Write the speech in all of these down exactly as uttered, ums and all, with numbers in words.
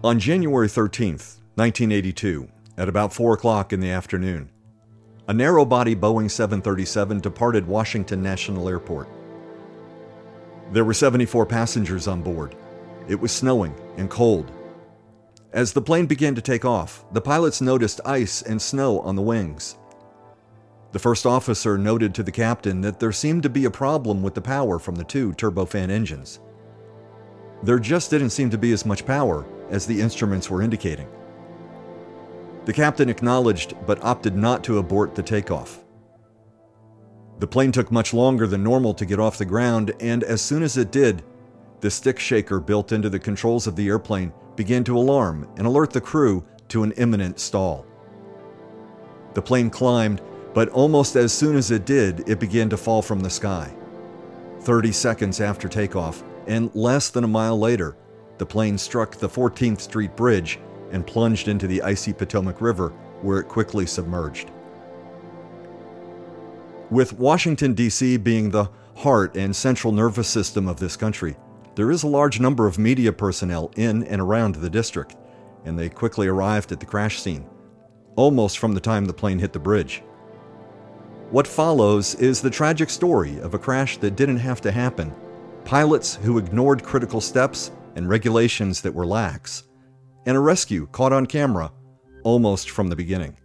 On January thirteenth, nineteen eighty-two, at about four o'clock in the afternoon, a narrow-body Boeing seven thirty-seven departed Washington National Airport. There were seventy-four passengers on board. It was snowing and cold. As the plane began to take off, the pilots noticed ice and snow on the wings. The first officer noted to the captain that there seemed to be a problem with the power from the two turbofan engines. There just didn't seem to be as much power as the instruments were indicating. The captain acknowledged but opted not to abort the takeoff. The plane took much longer than normal to get off the ground, and as soon as it did, the stick shaker built into the controls of the airplane began to alarm and alert the crew to an imminent stall. The plane climbed, but almost as soon as it did, it began to fall from the sky. Thirty seconds after takeoff, and less than a mile later, the plane struck the fourteenth Street Bridge and plunged into the icy Potomac River, where it quickly submerged. With Washington, D C being the heart and central nervous system of this country, there is a large number of media personnel in and around the district, and they quickly arrived at the crash scene, almost from the time the plane hit the bridge. What follows is the tragic story of a crash that didn't have to happen, pilots who ignored critical steps and regulations that were lax, and a rescue caught on camera almost from the beginning.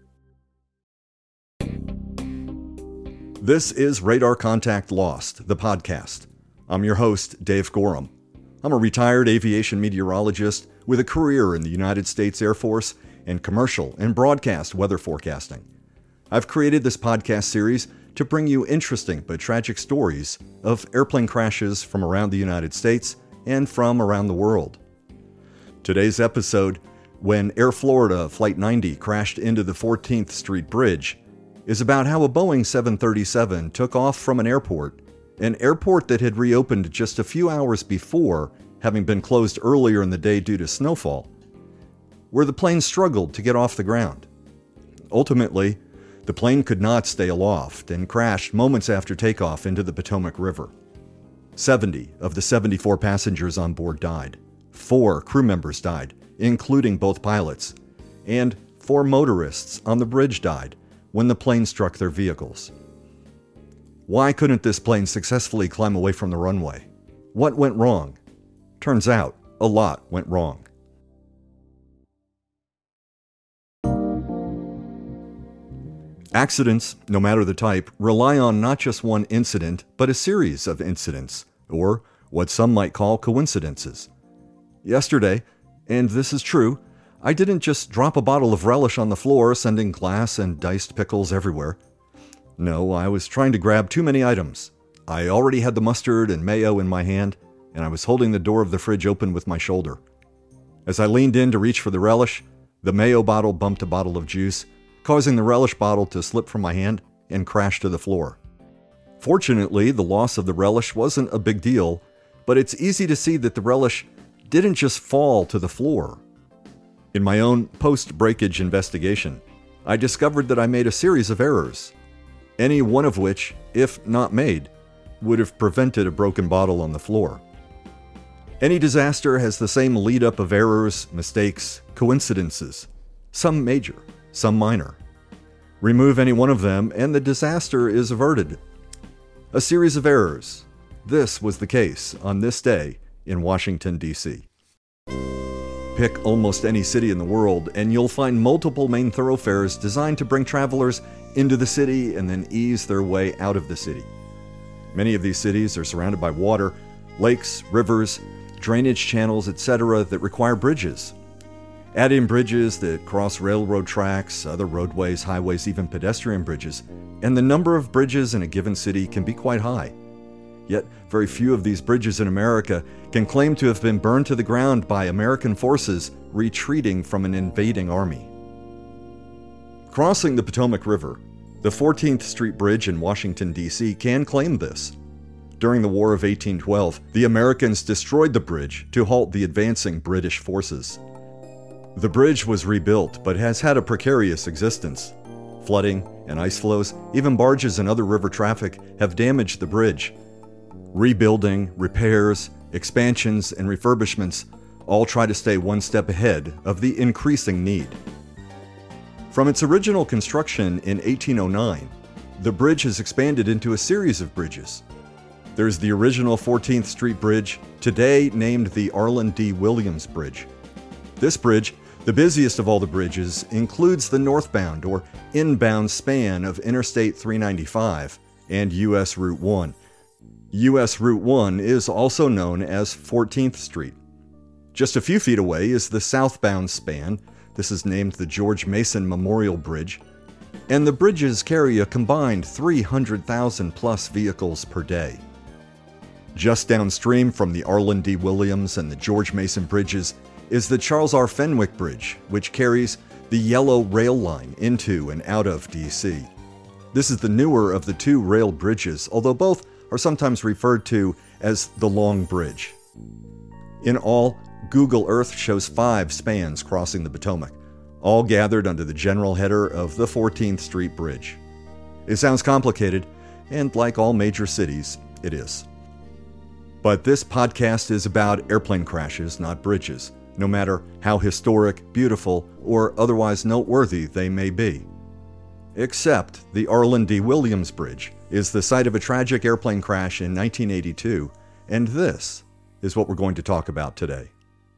This is Radar Contact Lost, the podcast. I'm your host, Dave Gorham. I'm a retired aviation meteorologist with a career in the United States Air Force and commercial and broadcast weather forecasting. I've created this podcast series to bring you interesting but tragic stories of airplane crashes from around the United States and from around the world. Today's episode, when Air Florida Flight ninety crashed into the fourteenth Street Bridge, is about how a Boeing seven thirty-seven took off from an airport, an airport that had reopened just a few hours before, having been closed earlier in the day due to snowfall, where the plane struggled to get off the ground. Ultimately, the plane could not stay aloft and crashed moments after takeoff into the Potomac River. seventy of the seventy-four passengers on board died. Four crew members died, including both pilots, and four motorists on the bridge died when the plane struck their vehicles. Why couldn't this plane successfully climb away from the runway? What went wrong? Turns out, a lot went wrong. Accidents, no matter the type, rely on not just one incident, but a series of incidents, or what some might call coincidences. Yesterday, and this is true, I didn't just drop a bottle of relish on the floor, sending glass and diced pickles everywhere. No, I was trying to grab too many items. I already had the mustard and mayo in my hand, and I was holding the door of the fridge open with my shoulder. As I leaned in to reach for the relish, the mayo bottle bumped a bottle of juice, causing the relish bottle to slip from my hand and crash to the floor. Fortunately, the loss of the relish wasn't a big deal, but it's easy to see that the relish didn't just fall to the floor. In my own post-breakage investigation, I discovered that I made a series of errors, any one of which, if not made, would have prevented a broken bottle on the floor. Any disaster has the same lead-up of errors, mistakes, coincidences, some major, some minor. Remove any one of them, and the disaster is averted. A series of errors. This was the case on this day in Washington, D C Pick almost any city in the world, and you'll find multiple main thoroughfares designed to bring travelers into the city and then ease their way out of the city. Many of these cities are surrounded by water, lakes, rivers, drainage channels, et cetera that require bridges. Add in bridges that cross railroad tracks, other roadways, highways, even pedestrian bridges, and the number of bridges in a given city can be quite high. Yet, very few of these bridges in America can claim to have been burned to the ground by American forces retreating from an invading army. Crossing the Potomac River, the fourteenth Street Bridge in Washington, D C can claim this. During the War of eighteen twelve, the Americans destroyed the bridge to halt the advancing British forces. The bridge was rebuilt, but has had a precarious existence. Flooding and ice flows, even barges and other river traffic, have damaged the bridge. Rebuilding, repairs, expansions, and refurbishments all try to stay one step ahead of the increasing need. From its original construction in eighteen oh nine, the bridge has expanded into a series of bridges. There's the original fourteenth Street Bridge, today named the Arlen D. Williams Bridge. This bridge, the busiest of all the bridges, includes the northbound or inbound span of Interstate three ninety-five and U S Route one. U S Route one is also known as fourteenth Street. Just a few feet away is the southbound span. This is named the George Mason Memorial Bridge, and the bridges carry a combined three hundred thousand plus vehicles per day. Just downstream from the Arlen D. Williams and the George Mason bridges is the Charles R. Fenwick Bridge, which carries the yellow rail line into and out of D C. This is the newer of the two rail bridges, although both are sometimes referred to as the Long Bridge. In all, Google Earth shows five spans crossing the Potomac, all gathered under the general header of the fourteenth Street Bridge. It sounds complicated, and like all major cities, it is. But this podcast is about airplane crashes, not bridges, no matter how historic, beautiful, or otherwise noteworthy they may be. Except the Arlen D. Williams Bridge is the site of a tragic airplane crash in nineteen eighty-two, and this is what we're going to talk about today.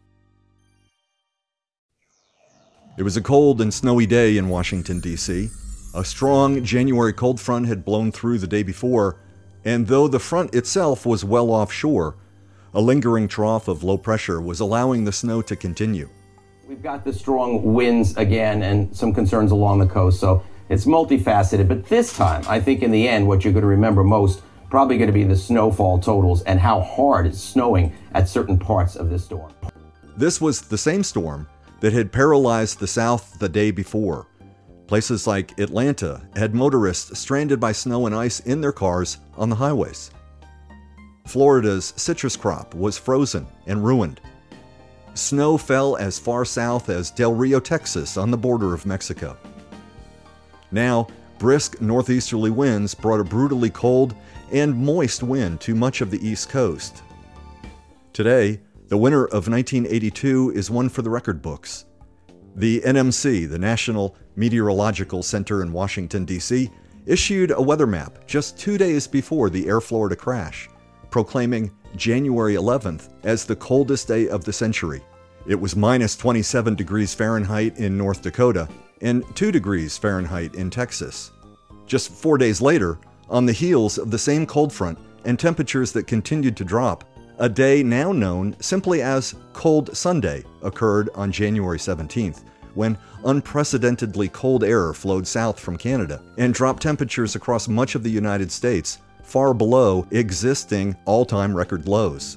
It was a cold and snowy day in Washington, D C. A strong January cold front had blown through the day before, and though the front itself was well offshore, a lingering trough of low pressure was allowing the snow to continue. We've got the strong winds again and some concerns along the coast, so it's multifaceted. But this time, I think in the end, what you're going to remember most, probably going to be the snowfall totals and how hard it's snowing at certain parts of this storm. This was the same storm that had paralyzed the South the day before. Places like Atlanta had motorists stranded by snow and ice in their cars on the highways. Florida's citrus crop was frozen and ruined. Snow fell as far south as Del Rio, Texas, on the border of Mexico. Now, brisk northeasterly winds brought a brutally cold and moist wind to much of the East Coast. Today, the winter of nineteen eighty-two is one for the record books. The N M C, the National Meteorological Center in Washington, D C, issued a weather map just two days before the Air Florida crash, proclaiming January eleventh as the coldest day of the century. It was minus twenty-seven degrees Fahrenheit in North Dakota and two degrees Fahrenheit in Texas. Just four days later, on the heels of the same cold front and temperatures that continued to drop, a day now known simply as Cold Sunday occurred on January seventeenth, when unprecedentedly cold air flowed south from Canada and dropped temperatures across much of the United States far below existing all-time record lows.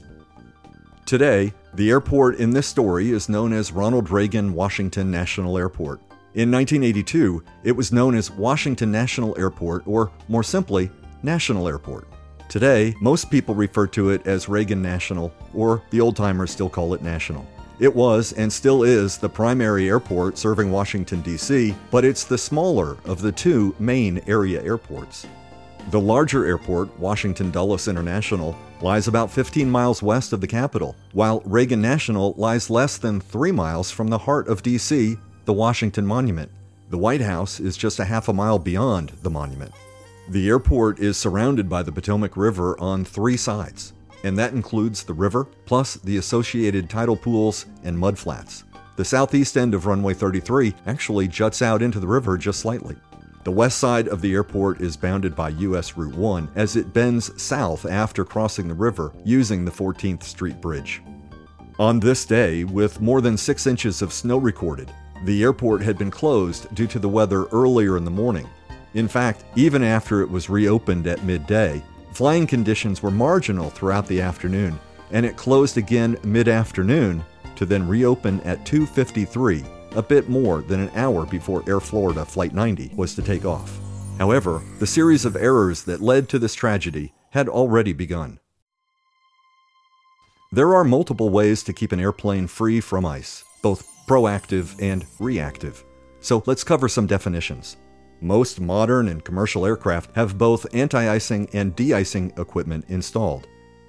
Today, the airport in this story is known as Ronald Reagan Washington National Airport. In nineteen eighty-two, it was known as Washington National Airport, or more simply, National Airport. Today, most people refer to it as Reagan National, or the old-timers still call it National. It was, and still is, the primary airport serving Washington, D C, but it's the smaller of the two main area airports. The larger airport, Washington Dulles International, lies about fifteen miles west of the capital, while Reagan National lies less than three miles from the heart of D C, the Washington Monument. The White House is just a half a mile beyond the monument. The airport is surrounded by the Potomac River on three sides, and that includes the river, plus the associated tidal pools and mudflats. The southeast end of runway thirty-three actually juts out into the river just slightly. The west side of the airport is bounded by U S Route one as it bends south after crossing the river using the fourteenth Street Bridge. On this day, with more than six inches of snow recorded, the airport had been closed due to the weather earlier in the morning. In fact, even after it was reopened at midday, flying conditions were marginal throughout the afternoon, and it closed again mid-afternoon to then reopen at two fifty-three, a bit more than an hour before Air Florida Flight ninety was to take off. However, the series of errors that led to this tragedy had already begun. There are multiple ways to keep an airplane free from ice, both proactive and reactive. So let's cover some definitions. Most modern and commercial aircraft have both anti-icing and de-icing equipment installed.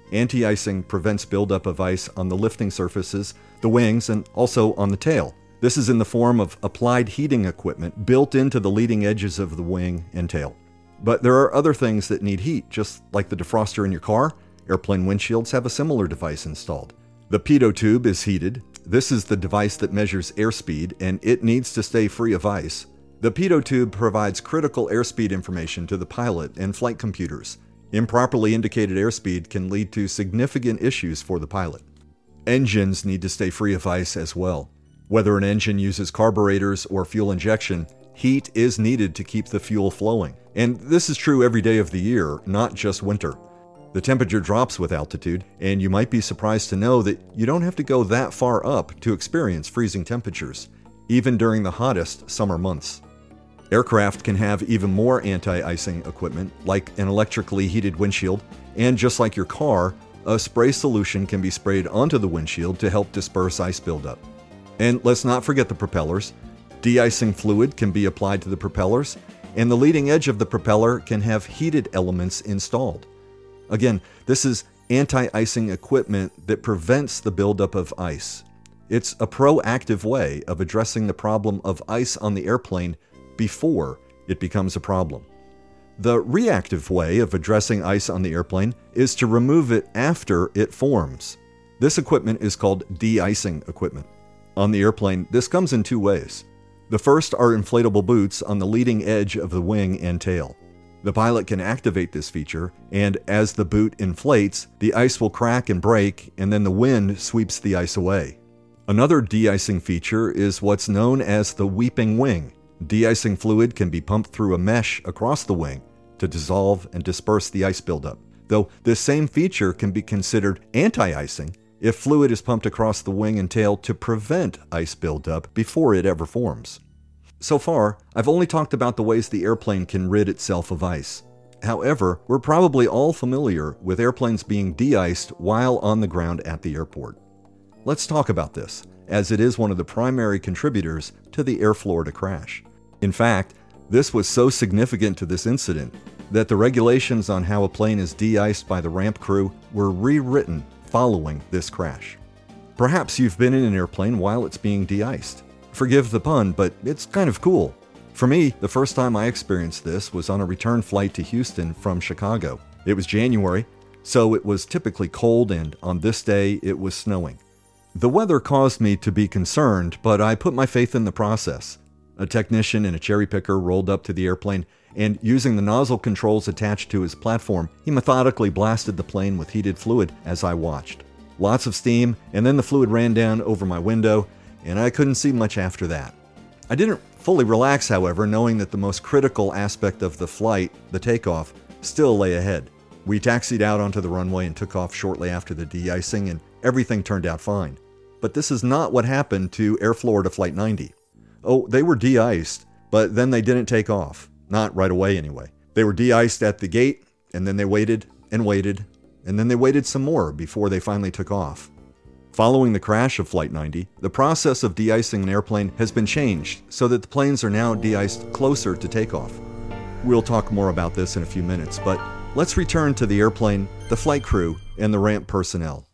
Anti-icing prevents buildup of ice on the lifting surfaces, the wings, and also on the tail. This is in the form of applied heating equipment built into the leading edges of the wing and tail. But there are other things that need heat, just like the defroster in your car. Airplane windshields have a similar device installed. The pitot tube is heated. This is the device that measures airspeed, and it needs to stay free of ice. The pitot tube provides critical airspeed information to the pilot and flight computers. Improperly indicated airspeed can lead to significant issues for the pilot. Engines need to stay free of ice as well. Whether an engine uses carburetors or fuel injection, heat is needed to keep the fuel flowing. And this is true every day of the year, not just winter. The temperature drops with altitude, and you might be surprised to know that you don't have to go that far up to experience freezing temperatures, even during the hottest summer months. Aircraft can have even more anti-icing equipment, like an electrically heated windshield, and just like your car, a spray solution can be sprayed onto the windshield to help disperse ice buildup. And let's not forget the propellers. De-icing fluid can be applied to the propellers, and the leading edge of the propeller can have heated elements installed. Again, this is anti-icing equipment that prevents the buildup of ice. It's a proactive way of addressing the problem of ice on the airplane before it becomes a problem. The reactive way of addressing ice on the airplane is to remove it after it forms. This equipment is called de-icing equipment. On the airplane, this comes in two ways. The first are inflatable boots on the leading edge of the wing and tail. The pilot can activate this feature, and as the boot inflates, the ice will crack and break, and then the wind sweeps the ice away. Another de-icing feature is what's known as the weeping wing. De-icing fluid can be pumped through a mesh across the wing to dissolve and disperse the ice buildup, though this same feature can be considered anti-icing if fluid is pumped across the wing and tail to prevent ice buildup before it ever forms. So far, I've only talked about the ways the airplane can rid itself of ice. However, we're probably all familiar with airplanes being de-iced while on the ground at the airport. Let's talk about this, as it is one of the primary contributors to the Air Florida crash. In fact, this was so significant to this incident that the regulations on how a plane is de-iced by the ramp crew were rewritten following this crash. Perhaps you've been in an airplane while it's being de-iced. Forgive the pun, but it's kind of cool. For me, the first time I experienced this was on a return flight to Houston from Chicago. It was January, so it was typically cold, and on this day it was snowing. The weather caused me to be concerned, but I put my faith in the process. A technician in a cherry picker rolled up to the airplane, and using the nozzle controls attached to his platform, he methodically blasted the plane with heated fluid as I watched. Lots of steam, and then the fluid ran down over my window, and I couldn't see much after that. I didn't fully relax, however, knowing that the most critical aspect of the flight, the takeoff, still lay ahead. We taxied out onto the runway and took off shortly after the de-icing, and everything turned out fine. But this is not what happened to Air Florida Flight ninety. Oh, they were de-iced, but then they didn't take off. Not right away, anyway. They were de-iced at the gate, and then they waited and waited, and then they waited some more before they finally took off. Following the crash of Flight ninety, the process of de-icing an airplane has been changed so that the planes are now de-iced closer to takeoff. We'll talk more about this in a few minutes, but let's return to the airplane, the flight crew, and the ramp personnel.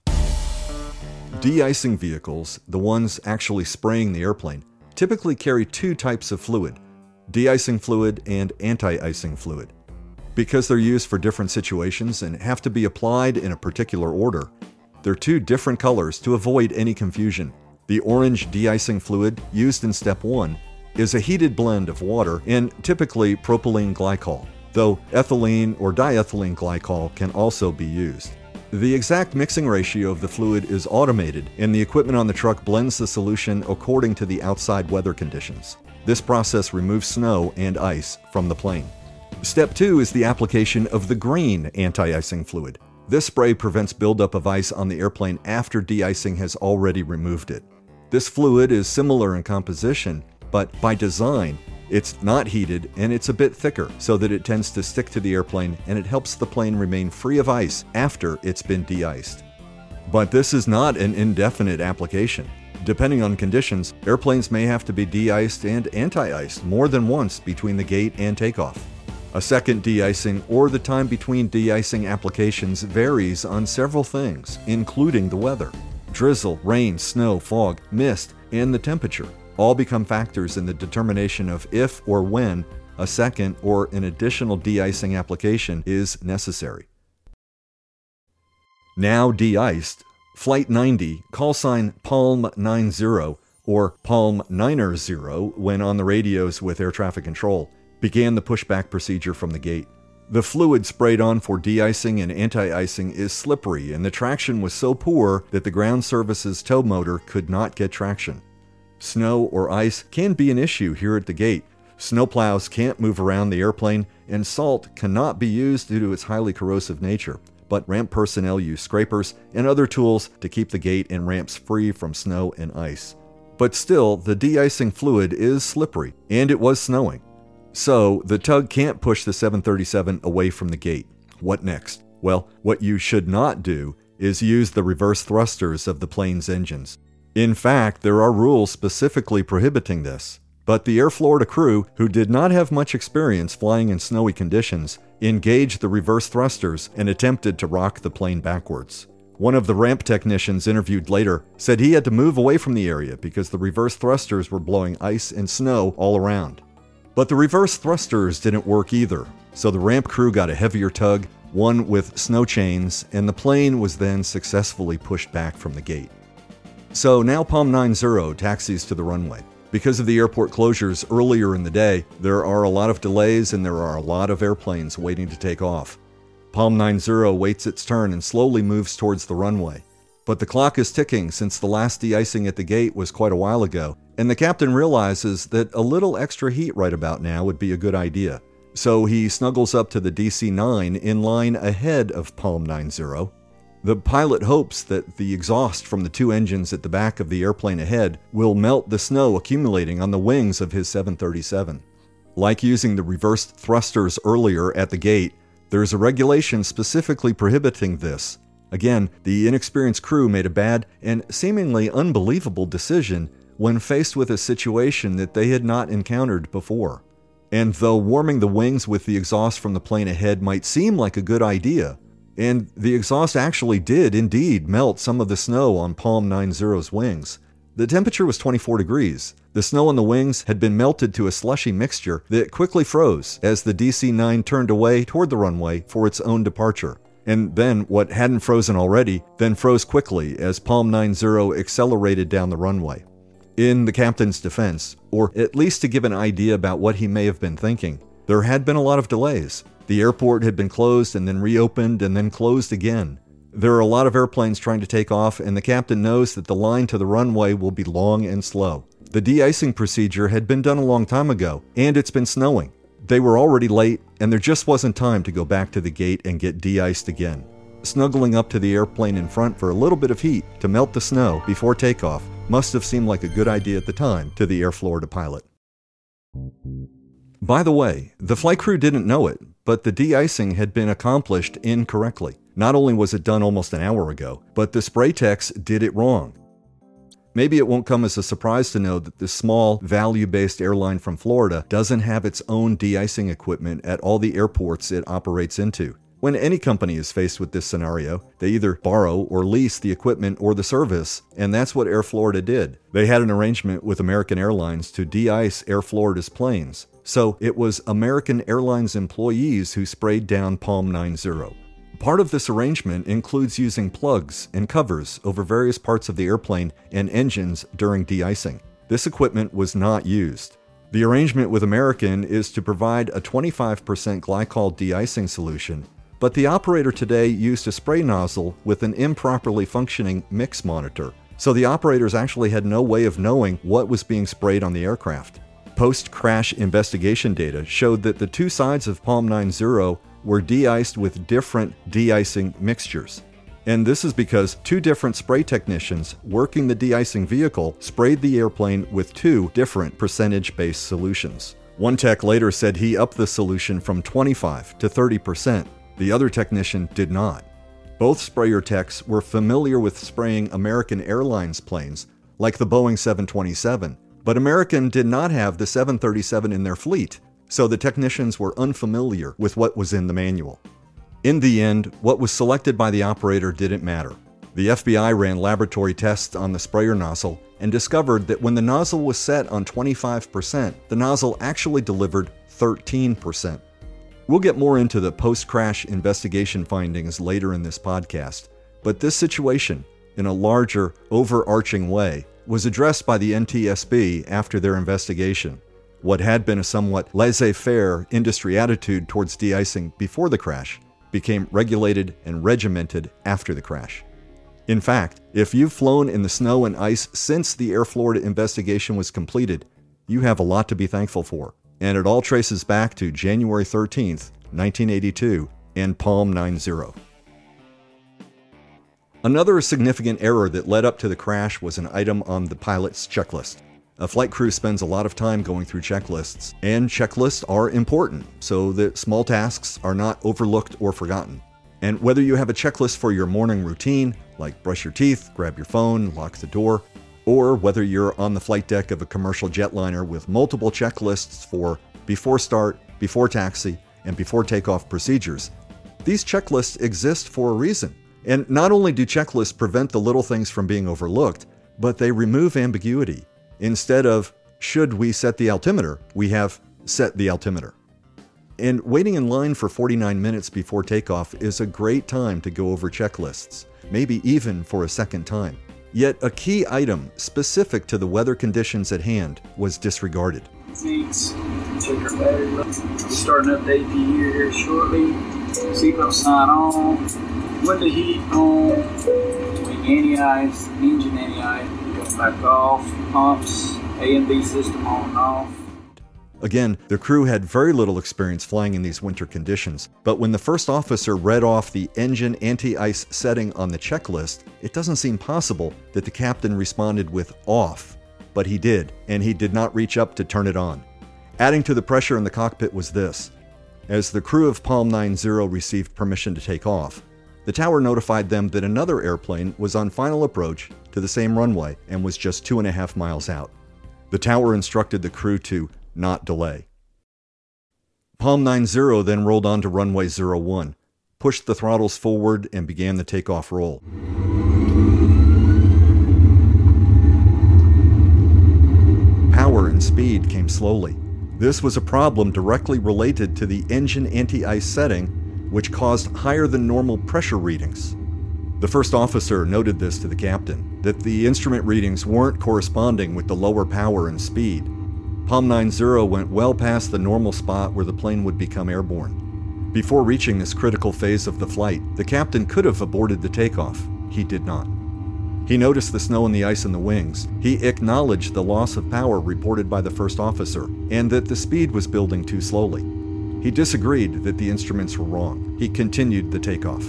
De-icing vehicles, the ones actually spraying the airplane, typically carry two types of fluid, de-icing fluid and anti-icing fluid. Because they're used for different situations and have to be applied in a particular order, they're two different colors to avoid any confusion. The orange de-icing fluid used in step one is a heated blend of water and typically propylene glycol, though ethylene or diethylene glycol can also be used. The exact mixing ratio of the fluid is automated, and the equipment on the truck blends the solution according to the outside weather conditions. This process removes snow and ice from the plane. Step two is the application of the green anti-icing fluid. This spray prevents buildup of ice on the airplane after de-icing has already removed it. This fluid is similar in composition, but by design, it's not heated and it's a bit thicker so that it tends to stick to the airplane and it helps the plane remain free of ice after it's been de-iced. But this is not an indefinite application. Depending on conditions, airplanes may have to be de-iced and anti-iced more than once between the gate and takeoff. A second de-icing or the time between de-icing applications varies on several things, including the weather. Drizzle, rain, snow, fog, mist, and the temperature all become factors in the determination of if or when a second or an additional de-icing application is necessary. Now de-iced, Flight ninety, call sign Palm ninety or Palm niner zero when on the radios with air traffic control, began the pushback procedure from the gate. The fluid sprayed on for de-icing and anti-icing is slippery, and the traction was so poor that the ground service's tow motor could not get traction. Snow or ice can be an issue here at the gate. Snowplows can't move around the airplane, and salt cannot be used due to its highly corrosive nature, but ramp personnel use scrapers and other tools to keep the gate and ramps free from snow and ice. But still, the de-icing fluid is slippery, and it was snowing. So, the tug can't push the seven thirty-seven away from the gate. What next? Well, what you should not do is use the reverse thrusters of the plane's engines. In fact, there are rules specifically prohibiting this. But the Air Florida crew, who did not have much experience flying in snowy conditions, engaged the reverse thrusters and attempted to rock the plane backwards. One of the ramp technicians interviewed later said he had to move away from the area because the reverse thrusters were blowing ice and snow all around. But the reverse thrusters didn't work either, so the ramp crew got a heavier tug, one with snow chains, and the plane was then successfully pushed back from the gate. So now Palm ninety taxis to the runway. Because of the airport closures earlier in the day, there are a lot of delays and there are a lot of airplanes waiting to take off. Palm ninety waits its turn and slowly moves towards the runway. But the clock is ticking since the last de-icing at the gate was quite a while ago, and the captain realizes that a little extra heat right about now would be a good idea. So he snuggles up to the D C nine in line ahead of Palm ninety. The pilot hopes that the exhaust from the two engines at the back of the airplane ahead will melt the snow accumulating on the wings of his seven thirty-seven. Like using the reversed thrusters earlier at the gate, there's a regulation specifically prohibiting this. Again, the inexperienced crew made a bad and seemingly unbelievable decision when faced with a situation that they had not encountered before. And though warming the wings with the exhaust from the plane ahead might seem like a good idea, and the exhaust actually did indeed melt some of the snow on Palm ninety's wings, the temperature was twenty-four degrees. The snow on the wings had been melted to a slushy mixture that quickly froze as the D C nine turned away toward the runway for its own departure. And then what hadn't frozen already then froze quickly as Palm ninety accelerated down the runway. In the captain's defense, or at least to give an idea about what he may have been thinking, there had been a lot of delays. The airport had been closed and then reopened and then closed again. There are a lot of airplanes trying to take off, and the captain knows that the line to the runway will be long and slow. The de-icing procedure had been done a long time ago, and it's been snowing. They were already late, and there just wasn't time to go back to the gate and get de-iced again. Snuggling up to the airplane in front for a little bit of heat to melt the snow before takeoff must have seemed like a good idea at the time to the Air Florida pilot. By the way, the flight crew didn't know it, but the de-icing had been accomplished incorrectly. Not only was it done almost an hour ago, but the spray techs did it wrong. Maybe it won't come as a surprise to know that this small, value-based airline from Florida doesn't have its own de-icing equipment at all the airports it operates into. When any company is faced with this scenario, they either borrow or lease the equipment or the service, and that's what Air Florida did. They had an arrangement with American Airlines to de-ice Air Florida's planes, so it was American Airlines employees who sprayed down Palm ninety. Part of this arrangement includes using plugs and covers over various parts of the airplane and engines during de-icing. This equipment was not used. The arrangement with American is to provide a twenty-five percent glycol de-icing solution, but the operator today used a spray nozzle with an improperly functioning mix monitor, so the operators actually had no way of knowing what was being sprayed on the aircraft. Post-crash investigation data showed that the two sides of Palm ninety were de-iced with different de-icing mixtures. And this is because two different spray technicians working the de-icing vehicle sprayed the airplane with two different percentage-based solutions. One tech later said he upped the solution from twenty-five to thirty percent. The other technician did not. Both sprayer techs were familiar with spraying American Airlines planes, like the Boeing seven twenty-seven, but American did not have the seven thirty-seven in their fleet, so the technicians were unfamiliar with what was in the manual. In the end, what was selected by the operator didn't matter. The F B I ran laboratory tests on the sprayer nozzle and discovered that when the nozzle was set on twenty-five percent, the nozzle actually delivered thirteen percent. We'll get more into the post-crash investigation findings later in this podcast, but this situation, in a larger, overarching way, was addressed by the N T S B after their investigation. What had been a somewhat laissez-faire industry attitude towards de-icing before the crash became regulated and regimented after the crash. In fact, if you've flown in the snow and ice since the Air Florida investigation was completed, you have a lot to be thankful for. And it all traces back to January thirteenth, nineteen eighty-two, and Palm ninety. Another significant error that led up to the crash was an item on the pilot's checklist. A flight crew spends a lot of time going through checklists, and checklists are important so that small tasks are not overlooked or forgotten. And whether you have a checklist for your morning routine, like brush your teeth, grab your phone, lock the door, or whether you're on the flight deck of a commercial jetliner with multiple checklists for before start, before taxi, and before takeoff procedures, these checklists exist for a reason. And not only do checklists prevent the little things from being overlooked, but they remove ambiguity. Instead of, should we set the altimeter, we have set the altimeter. And waiting in line for forty-nine minutes before takeoff is a great time to go over checklists, maybe even for a second time. Yet a key item specific to the weather conditions at hand was disregarded. Thanks. Check your battery level. Starting up the A P U here shortly. Seatbelt sign on. Window heat on. Wing anti-ice. Engine anti-ice. Go back off. Pumps. A and B system on and off. Again, the crew had very little experience flying in these winter conditions, but when the first officer read off the engine anti-ice setting on the checklist, it doesn't seem possible that the captain responded with off. But he did, and he did not reach up to turn it on. Adding to the pressure in the cockpit was this. As the crew of Palm ninety received permission to take off, the tower notified them that another airplane was on final approach to the same runway and was just two and a half miles out. The tower instructed the crew to not delay. Palm ninety then rolled onto runway zero one, pushed the throttles forward, and began the takeoff roll. Power and speed came slowly. This was a problem directly related to the engine anti-ice setting, which caused higher than normal pressure readings. The first officer noted this to the captain, that the instrument readings weren't corresponding with the lower power and speed. Palm ninety went well past the normal spot where the plane would become airborne. Before reaching this critical phase of the flight, the captain could have aborted the takeoff. He did not. He noticed the snow and the ice in the wings. He acknowledged the loss of power reported by the first officer, and that the speed was building too slowly. He disagreed that the instruments were wrong. He continued the takeoff.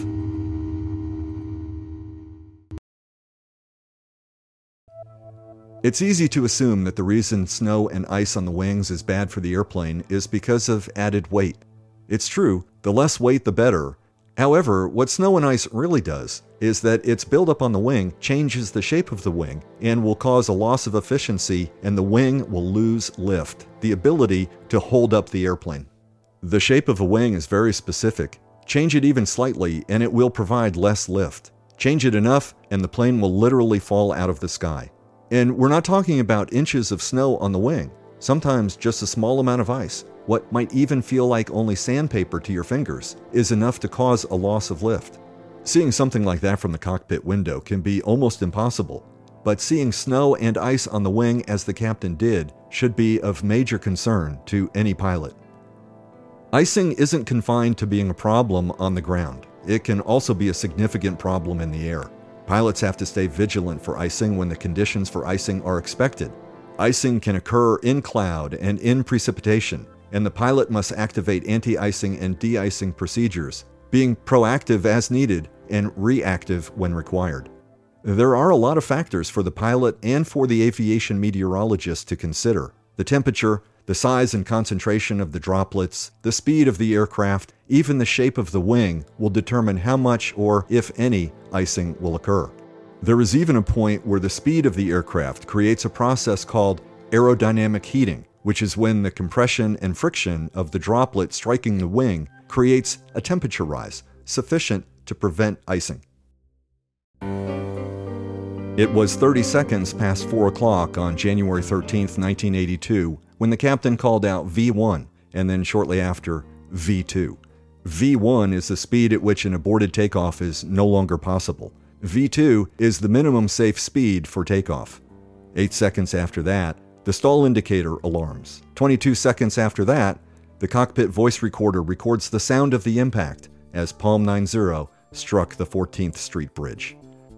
It's easy to assume that the reason snow and ice on the wings is bad for the airplane is because of added weight. It's true, the less weight the better. However, what snow and ice really does is that its buildup on the wing changes the shape of the wing and will cause a loss of efficiency, and the wing will lose lift, the ability to hold up the airplane. The shape of a wing is very specific. Change it even slightly and it will provide less lift. Change it enough and the plane will literally fall out of the sky. And we're not talking about inches of snow on the wing. Sometimes just a small amount of ice, what might even feel like only sandpaper to your fingers, is enough to cause a loss of lift. Seeing something like that from the cockpit window can be almost impossible, but seeing snow and ice on the wing as the captain did should be of major concern to any pilot. Icing isn't confined to being a problem on the ground. It can also be a significant problem in the air. Pilots have to stay vigilant for icing when the conditions for icing are expected. Icing can occur in cloud and in precipitation, and the pilot must activate anti-icing and de-icing procedures, being proactive as needed and reactive when required. There are a lot of factors for the pilot and for the aviation meteorologist to consider. The temperature, the size and concentration of the droplets, the speed of the aircraft, even the shape of the wing will determine how much or, if any, icing will occur. There is even a point where the speed of the aircraft creates a process called aerodynamic heating, which is when the compression and friction of the droplet striking the wing creates a temperature rise sufficient to prevent icing. It was thirty seconds past four o'clock on January thirteenth, nineteen eighty-two, when the captain called out V one, and then shortly after, V two. V one is the speed at which an aborted takeoff is no longer possible. V two is the minimum safe speed for takeoff. Eight seconds after that, the stall indicator alarms. twenty-two seconds after that, the cockpit voice recorder records the sound of the impact as Palm ninety struck the fourteenth Street Bridge.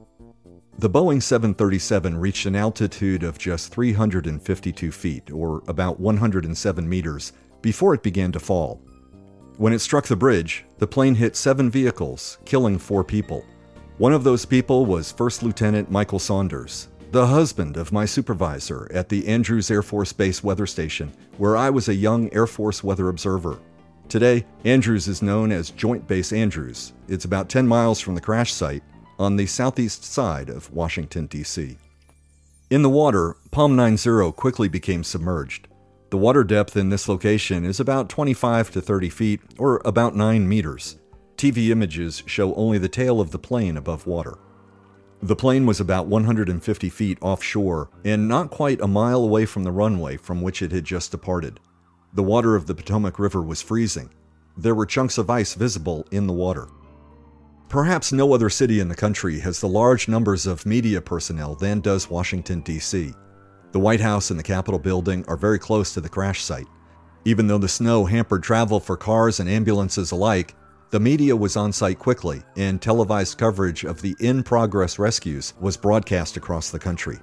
The Boeing seven thirty-seven reached an altitude of just three hundred fifty-two feet, or about one hundred seven meters, before it began to fall. When it struck the bridge, the plane hit seven vehicles, killing four people. One of those people was First Lieutenant Michael Saunders, the husband of my supervisor at the Andrews Air Force Base weather station, where I was a young Air Force weather observer. Today, Andrews is known as Joint Base Andrews. It's about ten miles from the crash site, on the southeast side of Washington, D C In the water, Palm ninety quickly became submerged. The water depth in this location is about twenty-five to thirty feet, or about nine meters. T V images show only the tail of the plane above water. The plane was about one hundred fifty feet offshore and not quite a mile away from the runway from which it had just departed. The water of the Potomac River was freezing. There were chunks of ice visible in the water. Perhaps no other city in the country has the large numbers of media personnel than does Washington, D C The White House and the Capitol building are very close to the crash site. Even though the snow hampered travel for cars and ambulances alike, the media was on site quickly, and televised coverage of the in-progress rescues was broadcast across the country.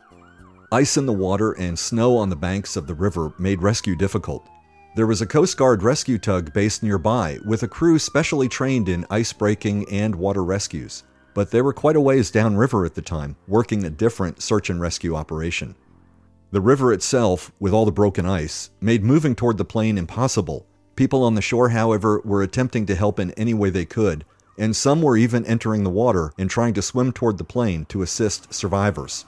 Ice in the water and snow on the banks of the river made rescue difficult. There was a Coast Guard rescue tug based nearby with a crew specially trained in ice breaking and water rescues, but they were quite a ways downriver at the time, working a different search and rescue operation. The river itself, with all the broken ice, made moving toward the plane impossible. People on the shore, however, were attempting to help in any way they could, and some were even entering the water and trying to swim toward the plane to assist survivors.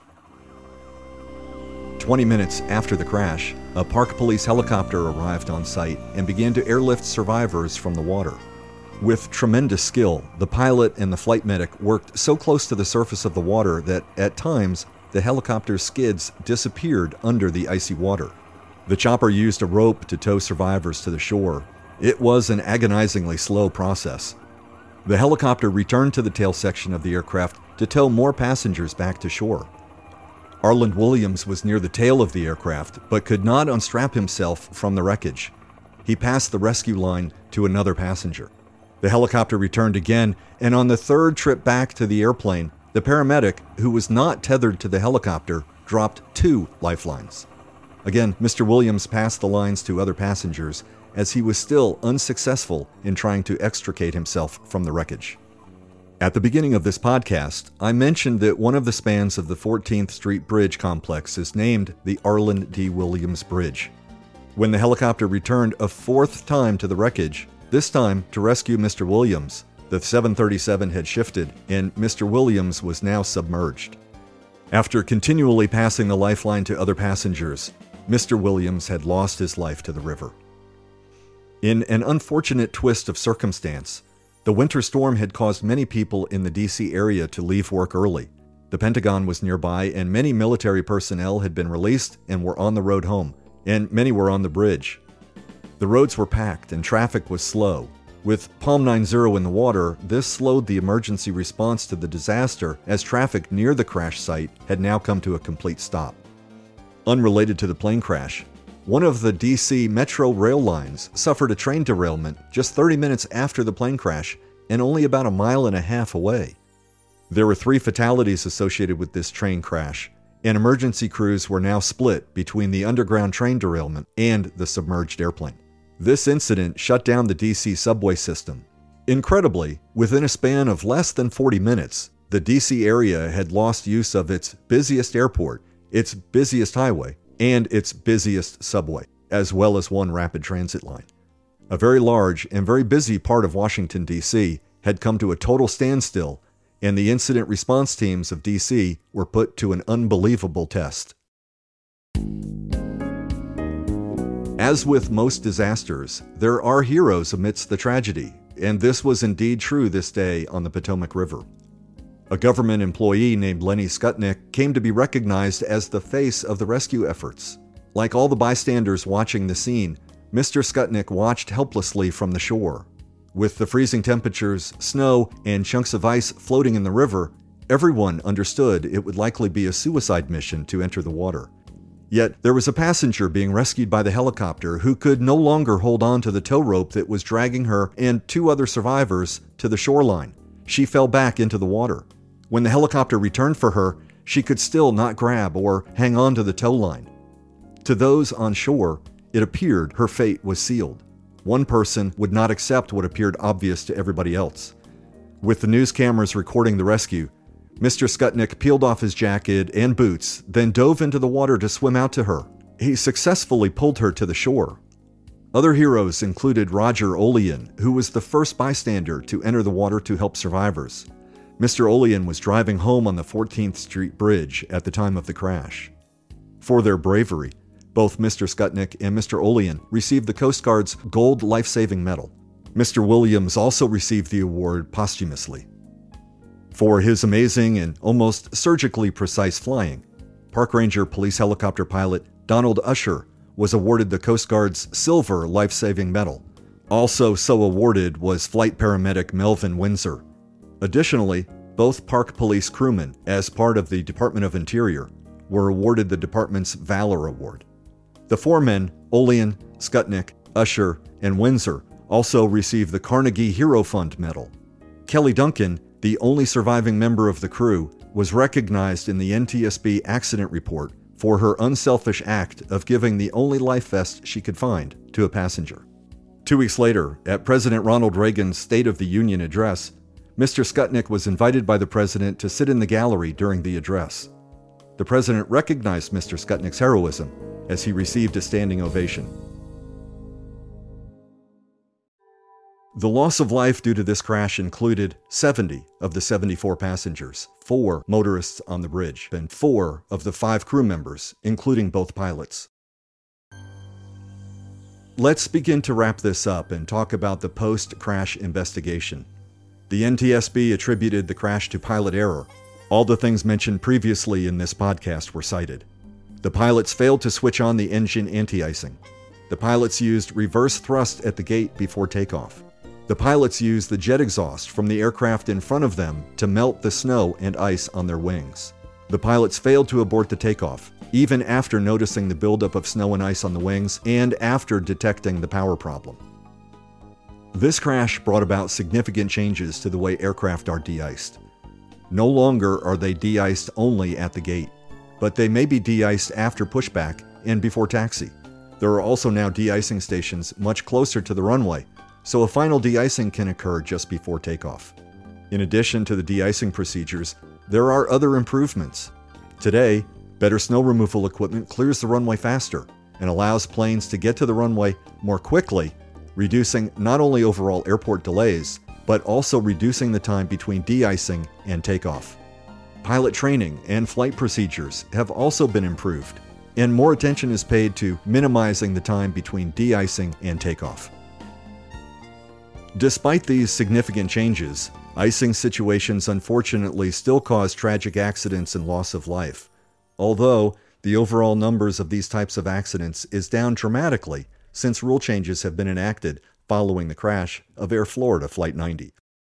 Twenty minutes after the crash, a Park Police helicopter arrived on site and began to airlift survivors from the water. With tremendous skill, the pilot and the flight medic worked so close to the surface of the water that, at times, the helicopter's skids disappeared under the icy water. The chopper used a rope to tow survivors to the shore. It was an agonizingly slow process. The helicopter returned to the tail section of the aircraft to tow more passengers back to shore. Arland Williams was near the tail of the aircraft, but could not unstrap himself from the wreckage. He passed the rescue line to another passenger. The helicopter returned again, and on the third trip back to the airplane, the paramedic, who was not tethered to the helicopter, dropped two lifelines. Again, Mister Williams passed the lines to other passengers, as he was still unsuccessful in trying to extricate himself from the wreckage. At the beginning of this podcast, I mentioned that one of the spans of the fourteenth Street Bridge complex is named the Arland D. Williams Bridge. When the helicopter returned a fourth time to the wreckage, this time to rescue Mister Williams, the seven thirty-seven had shifted and Mister Williams was now submerged. After continually passing the lifeline to other passengers, Mister Williams had lost his life to the river. In an unfortunate twist of circumstance, the winter storm had caused many people in the D C area to leave work early. The Pentagon was nearby, and many military personnel had been released and were on the road home, and many were on the bridge. The roads were packed and traffic was slow. With Palm ninety in the water, this slowed the emergency response to the disaster, as traffic near the crash site had now come to a complete stop. Unrelated to the plane crash, one of the D C Metro rail lines suffered a train derailment just thirty minutes after the plane crash and only about a mile and a half away. There were three fatalities associated with this train crash, and emergency crews were now split between the underground train derailment and the submerged airplane. This incident shut down the D C subway system. Incredibly, within a span of less than forty minutes, the D C area had lost use of its busiest airport, its busiest highway, and its busiest subway, as well as one rapid transit line. A very large and very busy part of Washington, D C had come to a total standstill, and the incident response teams of D C were put to an unbelievable test. As with most disasters, there are heroes amidst the tragedy, and this was indeed true this day on the Potomac River. A government employee named Lenny Skutnik came to be recognized as the face of the rescue efforts. Like all the bystanders watching the scene, Mister Skutnik watched helplessly from the shore. With the freezing temperatures, snow, and chunks of ice floating in the river, everyone understood it would likely be a suicide mission to enter the water. Yet, there was a passenger being rescued by the helicopter who could no longer hold on to the tow rope that was dragging her and two other survivors to the shoreline. She fell back into the water. When the helicopter returned for her, she could still not grab or hang on to the tow line. To those on shore, it appeared her fate was sealed. One person would not accept what appeared obvious to everybody else. With the news cameras recording the rescue, Mister Skutnik peeled off his jacket and boots, then dove into the water to swim out to her. He successfully pulled her to the shore. Other heroes included Roger Olean, who was the first bystander to enter the water to help survivors. Mister Olean was driving home on the fourteenth Street Bridge at the time of the crash. For their bravery, both Mister Skutnik and Mister Olean received the Coast Guard's Gold Life-Saving Medal. Mister Williams also received the award posthumously. For his amazing and almost surgically precise flying, Park Ranger Police Helicopter pilot Donald Usher was awarded the Coast Guard's Silver Life-Saving Medal. Also so awarded was flight paramedic Melvin Windsor. Additionally, both Park Police crewmen, as part of the Department of Interior, were awarded the department's Valor Award. The four men, Olean, Skutnik, Usher, and Windsor, also received the Carnegie Hero Fund Medal. Kelly Duncan, the only surviving member of the crew, was recognized in the N T S B accident report for her unselfish act of giving the only life vest she could find to a passenger. Two weeks later, at President Ronald Reagan's State of the Union address, Mister Skutnik was invited by the president to sit in the gallery during the address. The president recognized Mister Skutnik's heroism as he received a standing ovation. The loss of life due to this crash included seventy of the seventy-four passengers, four motorists on the bridge, and four of the five crew members, including both pilots. Let's begin to wrap this up and talk about the post-crash investigation. The N T S B attributed the crash to pilot error. All the things mentioned previously in this podcast were cited. The pilots failed to switch on the engine anti-icing. The pilots used reverse thrust at the gate before takeoff. The pilots used the jet exhaust from the aircraft in front of them to melt the snow and ice on their wings. The pilots failed to abort the takeoff, even after noticing the buildup of snow and ice on the wings and after detecting the power problem. This crash brought about significant changes to the way aircraft are de-iced. No longer are they de-iced only at the gate, but they may be de-iced after pushback and before taxi. There are also now de-icing stations much closer to the runway, so a final de-icing can occur just before takeoff. In addition to the de-icing procedures, there are other improvements. Today, better snow removal equipment clears the runway faster and allows planes to get to the runway more quickly, reducing not only overall airport delays, but also reducing the time between de-icing and takeoff. Pilot training and flight procedures have also been improved, and more attention is paid to minimizing the time between de-icing and takeoff. Despite these significant changes, icing situations unfortunately still cause tragic accidents and loss of life, although the overall numbers of these types of accidents is down dramatically since rule changes have been enacted following the crash of Air Florida Flight ninety.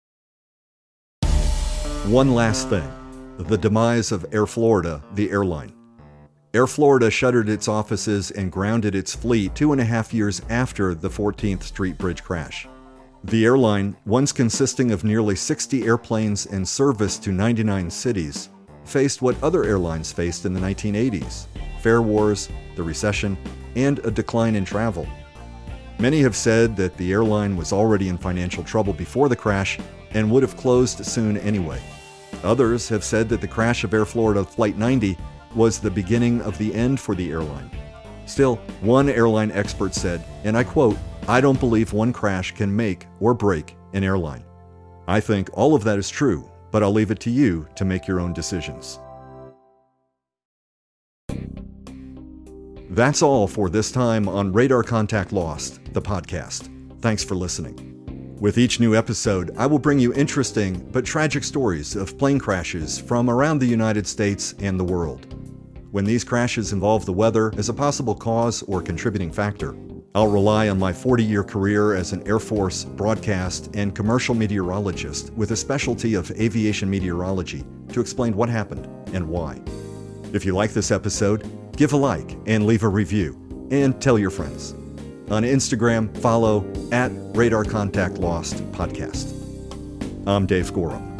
One last thing, the demise of Air Florida, the airline. Air Florida shuttered its offices and grounded its fleet two and a half years after the fourteenth Street Bridge crash. The airline, once consisting of nearly sixty airplanes and service to ninety-nine cities, faced what other airlines faced in the nineteen eighties, fare wars, the recession, and a decline in travel. Many have said that the airline was already in financial trouble before the crash and would have closed soon anyway. Others have said that the crash of Air Florida Flight ninety was the beginning of the end for the airline. Still, one airline expert said, and I quote, "I don't believe one crash can make or break an airline." I think all of that is true, but I'll leave it to you to make your own decisions. That's all for this time on Radar Contact Lost, the podcast. Thanks for listening. With each new episode, I will bring you interesting but tragic stories of plane crashes from around the United States and the world. When these crashes involve the weather as a possible cause or contributing factor, I'll rely on my forty-year career as an Air Force, broadcast, and commercial meteorologist with a specialty of aviation meteorology to explain what happened and why. If you like this episode, give a like and leave a review, and tell your friends. On Instagram, follow at Radar Contact Lost Podcast. I'm Dave Gorham.